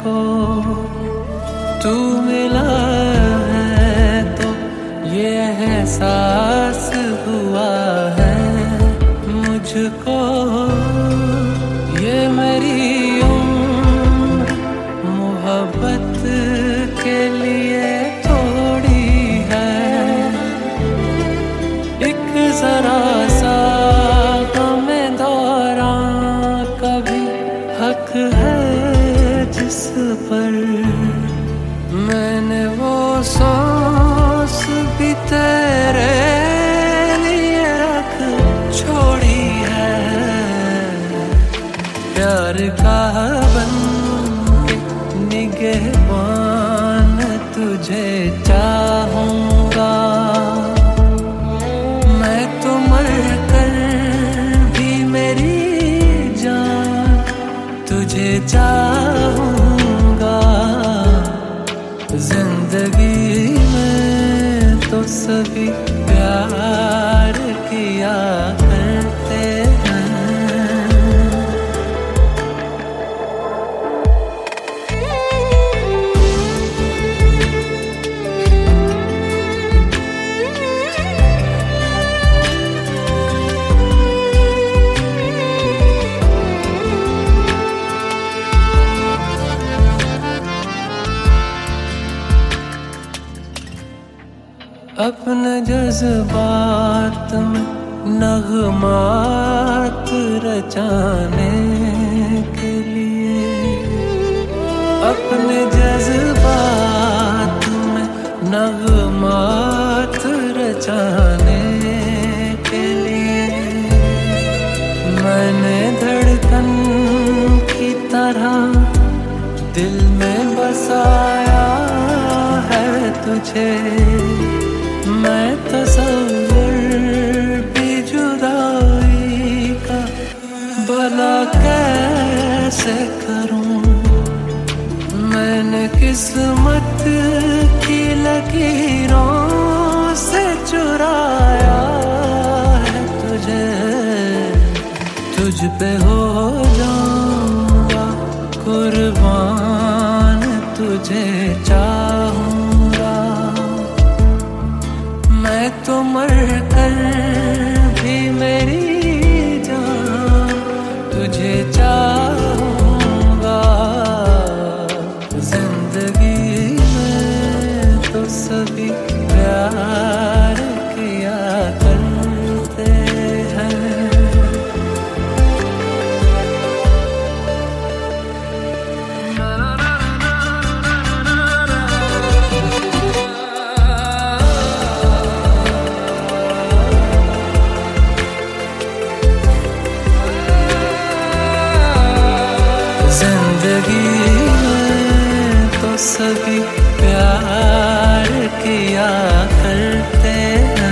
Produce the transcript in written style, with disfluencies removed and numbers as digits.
को तू मिला है तो ये एहसास हुआ है मुझको। ये मेरी उम्र मोहब्बत के लिए थोड़ी है, एक जरा सा गमे दौरां कभी हक है जिस पर मैंने वो सांस भी तेरे लिए रख छोड़ी है। प्यार का बन के निगहबान तुझे चाहूंगा, मैं तो मर कर भी मेरी जान तुझे चाहूंगा। जिंदगी में तो सभी प्यार किया करते हैं। अपने जज्बात में नगमात रचाने के लिए, अपने जज्बात में नगमात रचाने के लिए मैंने धड़कन की तरह दिल में बसाया है तुझे। मैं तसव्वुर भी जुदाई का भला कैसे करूं, मैंने किस्मत की लकीरों से चुराया है तुझे। तुझ पे हो जाऊंगा कुर्बान तुझे चाहूंगा, मैं तो मर कर भी मेरी जान तुझे चाहूंगा। जिंदगी में तो सभी प्यार किया करते हैं। जिंदगी में तो सभी प्यार किया करते हैं।